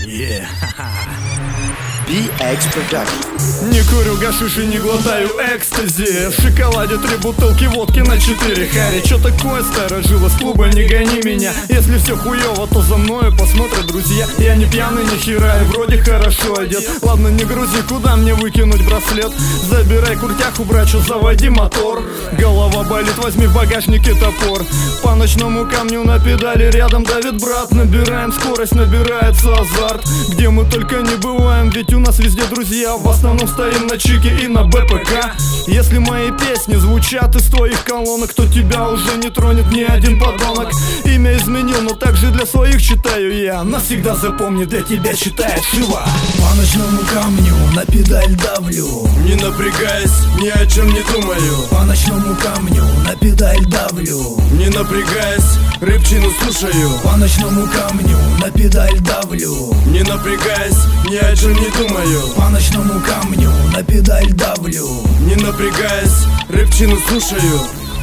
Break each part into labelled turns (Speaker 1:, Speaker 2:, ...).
Speaker 1: BX Production.
Speaker 2: Не курю гашиш и не глотаю экстази. В шоколаде 3 бутылки водки на 4. Харри, чё такое, старожила, с клуба не гони меня. Если все хуёво, то за мною посмотрят друзья. Я не пьяный ни хера и вроде хорошо одет. Ладно, не грузи, куда мне выкинуть браслет? Забирай куртяху, брачу, заводи мотор. Голова болит, возьми в багажнике топор. По ночному камню на педали рядом давит брат. Набираем скорость, набирается азарт. Где мы только не бываем, ведь у нас везде друзья. В основном стоим на чике и на БПК. Если мои песни звучат из твоих колонок, то тебя уже не тронет ни один подонок. Имя изменил, но также для своих читаю я. Навсегда запомни, для тебя читает Шива.
Speaker 3: По ночному камню на педаль давлю,
Speaker 2: не напрягаясь, ни о чем не думаю.
Speaker 3: по ночному камню на педаль давлю,
Speaker 2: Не напрягаясь, рыбчину слушаю.
Speaker 3: по ночному камню на педаль давлю,
Speaker 2: Не напрягаясь, ни о чем не думаю.
Speaker 3: по ночному камню на педаль давлю.
Speaker 2: Не напрягаясь, рыбчину слушаю.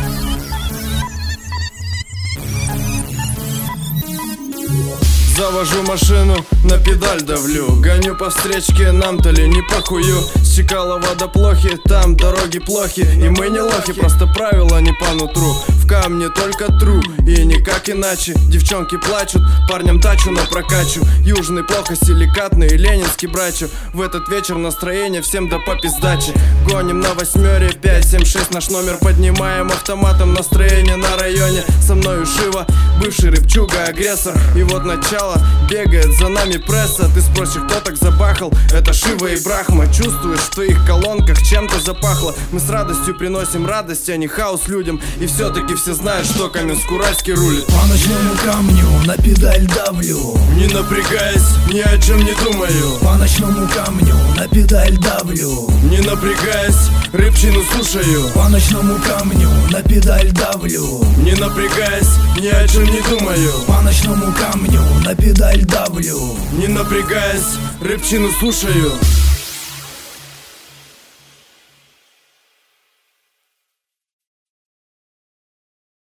Speaker 2: Завожу машину, на педаль давлю. Гоню по встречке, нам-то ли не похую. С Чкалова до Плохи, там дороги плохи. И мы не лохи, просто правила не по нутру. В камне только тру, и никак иначе. Девчонки плачут, парням тачу на прокачу. Южный плохо, силикатный, ленинский брачу. В этот вечер настроение всем да по пиздаче. Гоним на 8, 5, 7, 6 наш номер. Поднимаем автоматом настроение на районе. Со мною Шива, бывший рыбчуга, агрессор. И вот начало, бегает за нами пресса. Ты спросишь, кто так забахал? Это Шива и Брахма. Чувствуешь, в твоих колонках чем-то запахло. Мы с радостью приносим радость, а не хаос людям. И все-таки все знают, что Каменск-Уральский рулит.
Speaker 3: По ночному камню на педаль давлю,
Speaker 2: Не напрягаясь, ни о чем не думаю.
Speaker 3: по ночному камню на педаль давлю,
Speaker 2: Не напрягаясь, рыбчину слушаю.
Speaker 3: по ночному камню на педаль давлю,
Speaker 2: Не напрягаясь, ни о чем не думаю.
Speaker 3: по ночному камню на педаль давлю.
Speaker 2: Не напрягаясь, рыбчину слушаю.